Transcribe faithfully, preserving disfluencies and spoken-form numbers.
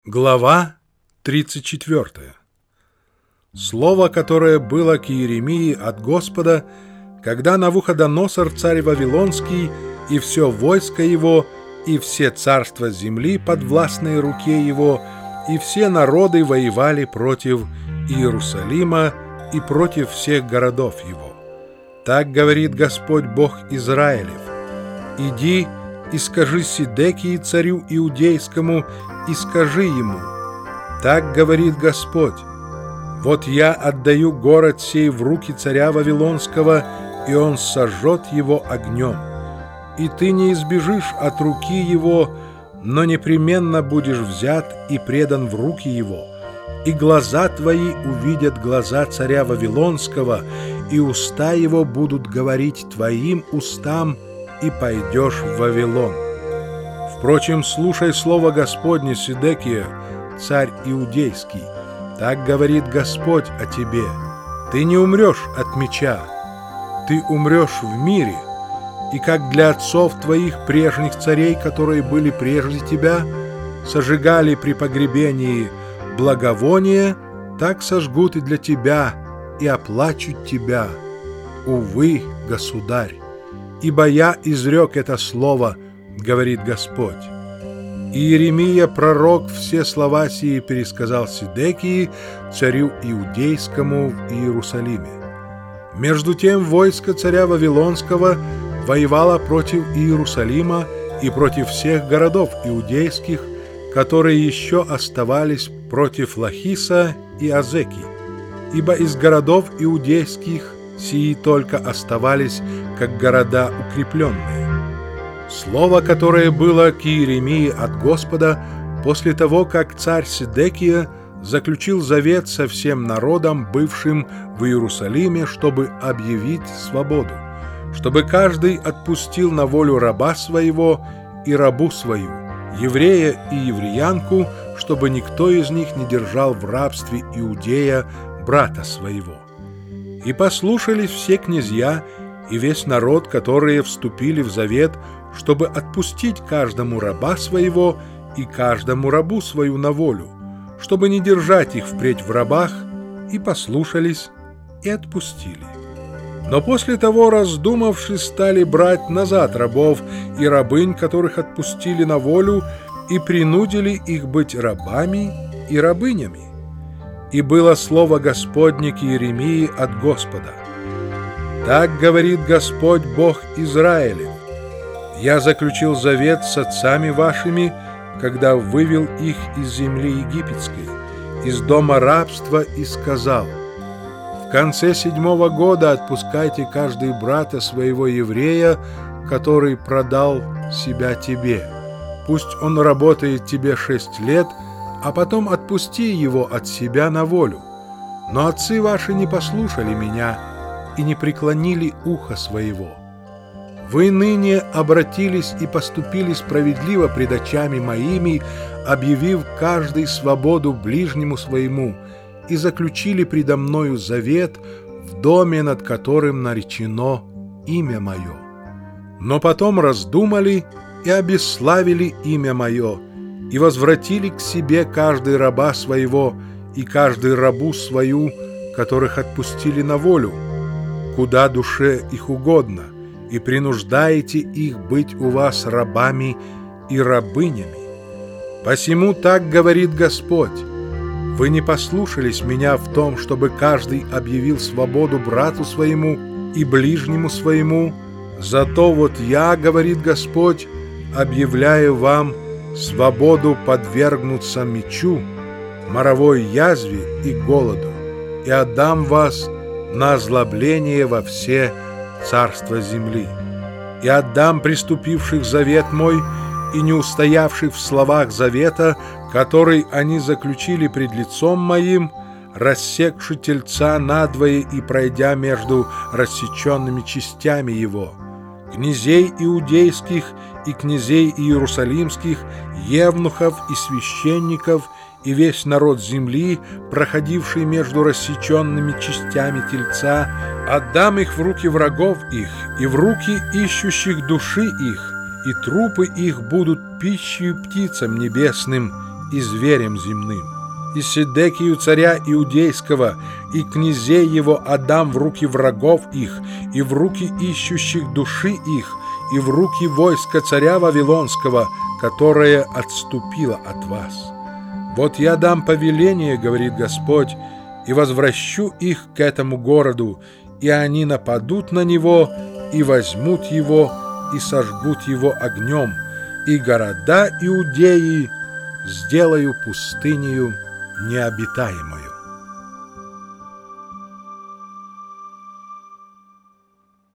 Глава тридцать четвёртая. Слово, которое было к Иеремии от Господа, когда Навуходоносор, царь Вавилонский, и все войско его, и все царства земли подвластные руке его, и все народы воевали против Иерусалима и против всех городов его. Так говорит Господь Бог Израилев: «Иди и скажи Сидекии, царю иудейскому, и скажи ему: так говорит Господь: вот я отдаю город сей в руки царя Вавилонского, и он сожжет его огнем. И ты не избежишь от руки его, но непременно будешь взят и предан в руки его. И глаза твои увидят глаза царя Вавилонского, и уста его будут говорить твоим устам, и пойдешь в Вавилон. Впрочем, слушай слово Господне, Сидекия, царь иудейский. Так говорит Господь о тебе: ты не умрешь от меча, ты умрешь в мире, и как для отцов твоих прежних царей, которые были прежде тебя, сожигали при погребении благовония, так сожгут и для тебя, и оплачут тебя. Увы, государь, ибо я изрек это слово, говорит Господь». Иеремия, пророк, все слова сии пересказал Сидекии, царю иудейскому в Иерусалиме. Между тем войско царя Вавилонского воевало против Иерусалима и против всех городов иудейских, которые еще оставались против Лахиса и Азеки, ибо из городов иудейских сии только оставались как города укрепленные. Слово, которое было к Иеремии от Господа после того, как царь Сидекия заключил завет со всем народом, бывшим в Иерусалиме, чтобы объявить свободу, чтобы каждый отпустил на волю раба своего и рабу свою, еврея и евреянку, чтобы никто из них не держал в рабстве иудея, брата своего. И послушались все князья и весь народ, которые вступили в завет, чтобы отпустить каждому раба своего и каждому рабу свою на волю, чтобы не держать их впредь в рабах, и послушались, и отпустили. Но после того, раздумавшись, стали брать назад рабов и рабынь, которых отпустили на волю, и принудили их быть рабами и рабынями. И было слово Господне к Иеремии от Господа: «Так говорит Господь Бог Израилев: я заключил завет с отцами вашими, когда вывел их из земли египетской, из дома рабства, и сказал: в конце седьмого года отпускайте каждый брата своего еврея, который продал себя тебе. Пусть он работает тебе шесть лет, а потом отпусти его от себя на волю. Но отцы ваши не послушали меня и не преклонили ухо своего. Вы ныне обратились и поступили справедливо пред очами моими, объявив каждый свободу ближнему своему, и заключили предо мною завет в доме, над которым наречено имя мое. Но потом раздумали и обесславили имя мое, и возвратили к себе каждый раба своего и каждый рабу свою, которых отпустили на волю, куда душе их угодно, и принуждаете их быть у вас рабами и рабынями. Посему так говорит Господь: вы не послушались меня в том, чтобы каждый объявил свободу брату своему и ближнему своему, зато вот я, говорит Господь, объявляю вам свободу подвергнуться мечу, моровой язве и голоду, и отдам вас на озлобление во все царства земли. И отдам преступивших завет мой и не устоявших в словах завета, который они заключили пред лицом моим, рассекши тельца надвое и пройдя между рассеченными частями его, князей иудейских и князей иерусалимских, евнухов и священников, и весь народ земли, проходивший между рассеченными частями тельца, отдам их в руки врагов их и в руки ищущих души их, и трупы их будут пищей птицам небесным и зверем земным. И Седекию царя Иудейского, и князей его отдам в руки врагов их, и в руки ищущих души их, и в руки войска царя Вавилонского, которое отступило от вас. Вот я дам повеление, говорит Господь, и возвращу их к этому городу, и они нападут на него, и возьмут его, и сожгут его огнем, и города Иудеи сделаю пустынею необитаемою.